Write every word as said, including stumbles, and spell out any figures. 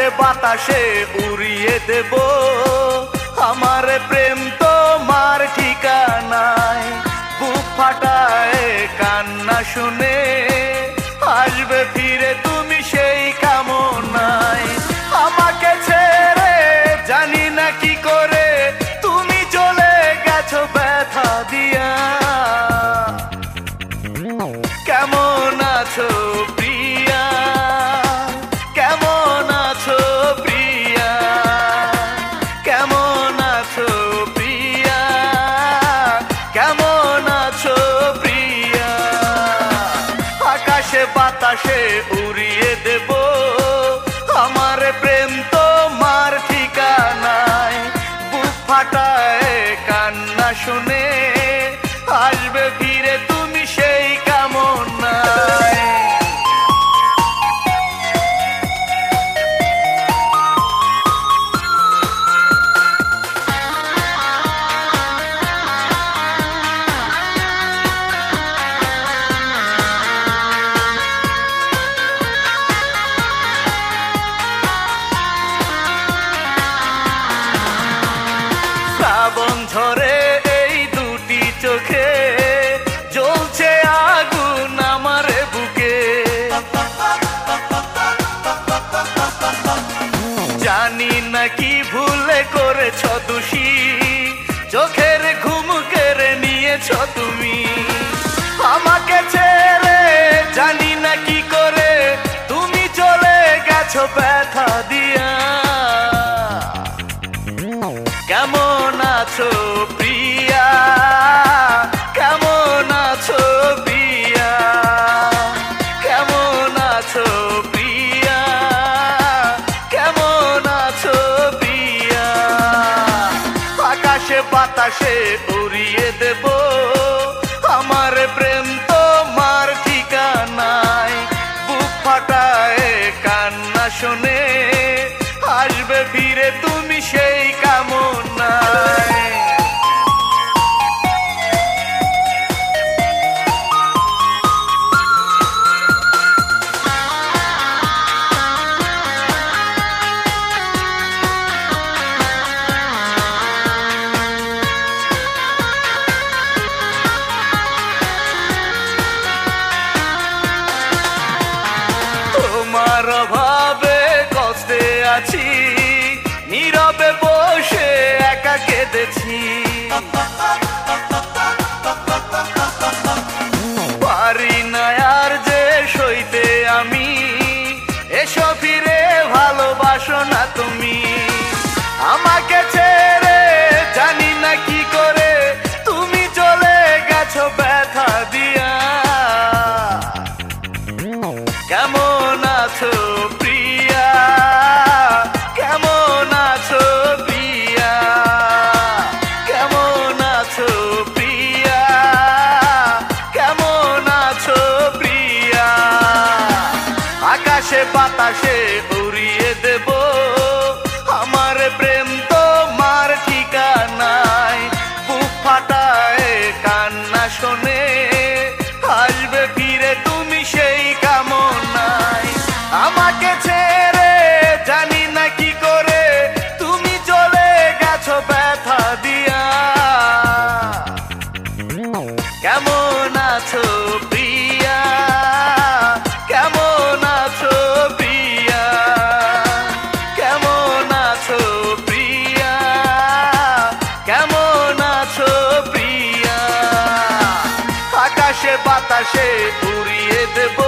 আকাশে বাতাসে উড়িয়ে দেব আমার প্রেম তোমার ঠিকানায়। বুক ফাটায় কান্না শুনে আসবে ফিরে তুমি সেই কামনায়। আমাকে ছেড়ে জানি না কি করে তুমি চলে গেছো ব্যথা দিয়া। কেমন আছো প্রিয়া, কেমন আছো প্রিয়া, কেমন আছো প্রিয়া, কেমন আছো প্রিয়া। আকাশে বাতাসে উড়িয়ে দেব আমার প্রেম তোমার ঠিকানায়। বুক ফাটায় কান্না শুনে আসবে ফিরে তুমি সেই কামনায়। শ্রাবণ ঝরে এই দুটি চোখে জ্বলছে আগুন আমার বুকে। জানি না কি ভুলে করেছ দোষী, চোখের ঘুম কেড়ে নিয়েছ তুমি আমাকে ছেড়ে। জানি না কি করে তুমি চলে গেছো ব্যথা দিয়া। কেমন আছো প্রিয়া, কেমন আছো প্রিয়া, কেমন আছো প্রিয়া, কেমন আছো প্রিয়া। আকাশে বাতাসে উড়িয়ে দেব আমার প্রেম তোমার ঠিকানায়। বুক ফাটায় কান্না শুনে আসবে ফিরে তুমি সেই কামনায়। তোমার অভাবে কষ্টে আছি, নীরবে বসে একা কেঁদেছি। পারি না আর যে সইতে আমি, এসো ফিরে ভালোবাসো না তুমি আমাকে ছেড়ে। জানি না কি করে তুমি চলে গেছো ব্যথা দিয়া। কেমন আছো প্রিয়া, কেমন আছো প্রিয়া, কেমন আছো প্রিয়া, কেমন আছো প্রিয়া। আকাশে বাতাসে উড়িয়ে দেব আমার প্রেম তোমার ঠিকানায়। বুক ফাটায় কান্না শুনে আসবে ফিরে তুমি সেই কামনায়। আমাকে ছেড়ে জানি না কি করে তুমি চলে গেছো ব্যথা দিয়া। কেমন আছো প্রিয়া, কেমন আছো প্রিয়া, কেমন আছো প্রিয়া, কেমন আছো প্রিয়া। আকাশে বাতাসে উড়িয়ে দেব